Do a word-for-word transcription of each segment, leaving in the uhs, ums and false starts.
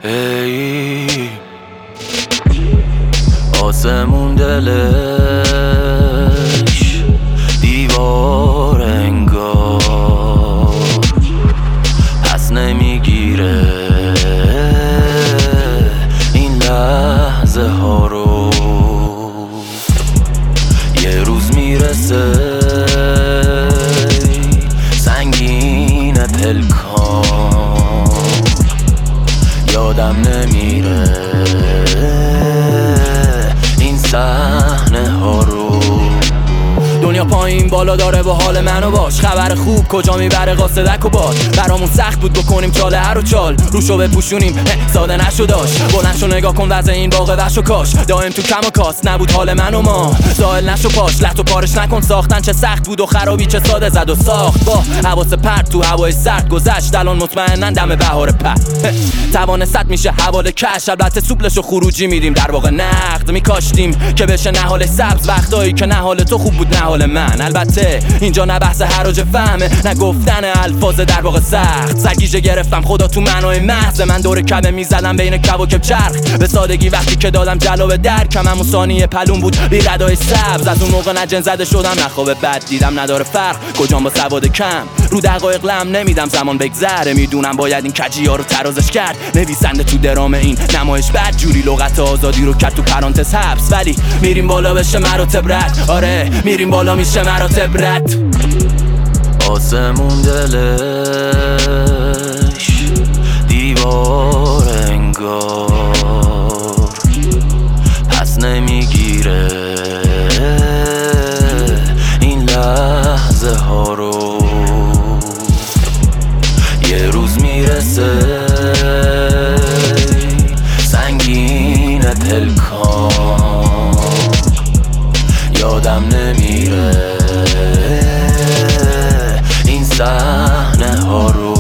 ای آسمون دلش دیوار انگار پس نمیگیره این لحظه ها رو. یه روز میرسه سنگین پلکان یادم نمیره این صحنه ها رو. دنیا پایین بالا داره با حال منو باش، خبر خوب کجا میبره قاصدک و باد. برامون سخت بود بکنیم چاله هر و چال، روشو بپوشونیم ساده نشو داشت. بلند شو نگاه کن وضع این باغ وحش و کاش، دائم تو کم و کاست نبود حال من و ما. زائل نشو پاش لخت و پارش نکن، ساختن چه سخت بود و خرابی چه ساده زد و ساخت. با حواس پرت تو هوای سرد گذشت، الان مطمئنن دم بهار پر توانست میشه حواله کش. البته سوپلش و خروجی میدیم در واقع نقد میکاشتیم که بشه نهال سبز، وقتایی که نهال تو خوب بود نهال من. البته اینجا نه بحث حراج فهمه نه گفتن الفاظ در واقع سخت. سرگیجه گرفتم خدا تو منوی محض من، دور کبه میزدم بین کواکب چرخ به سادگی. وقتی که دادم جلو درکم همون ثانیه پلون بود بی ردای سبز. از اون موقع نه جن زده شدم نه خواب بد دیدم، نداره فرق کجام با سواد کم. رو دقایق لم نمیدم زمان بگذره، میدونم باید این کجی ها رو ترازش کرد. نویسنده تو درام این نمایش بد جوری لغت آزادی رو کرد تو پرانتز حبس. ولی میریم بالا بشه مراتب رد، آره میریم بالا میشه مراتب رد. آسمون دلش دیوار انگار پس نمیگیره این لحظه ها رو. یه روز میرسه سنگین پلکان یادم نمیره این صحنه ها رو.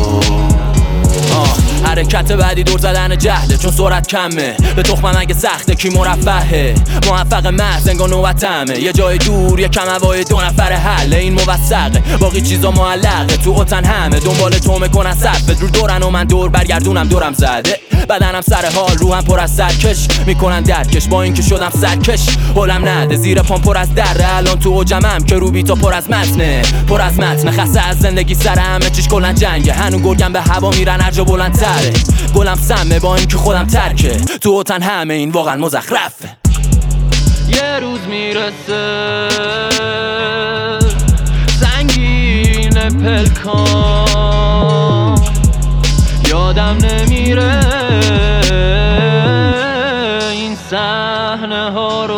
حرکت بعدی دور زدن جهله چون سرعت کمه، به تخمم اگه سخته کی مرفهه. موفق محض انگار نوبتمه، یه جای دور یه کم هوای دو نفر حل این موثقه. باقی چیزا معلقه تو اوتن همه دنبال تو میکنن صفت رو دورن و من دور برگردونم دورم زده. بدنم سر حال روحم پر از سرکش میکنن درکش، با اینکه شدم سرکش حالم نده. زیر پام پر از دره الان تو اوجمم که رو بیتا پر از متنه پر از متن. خسته از زندگی سر همه چیش کلا جنگه، هنو گرگم به هوا میرن هر جا بلندتره. گلم سمه با اینکه خودم ترکه تو اوتن همه این واقعا مزخرفه. یه روز میرسه سنگین پلکان یادم نمیره این صحنه ها رو.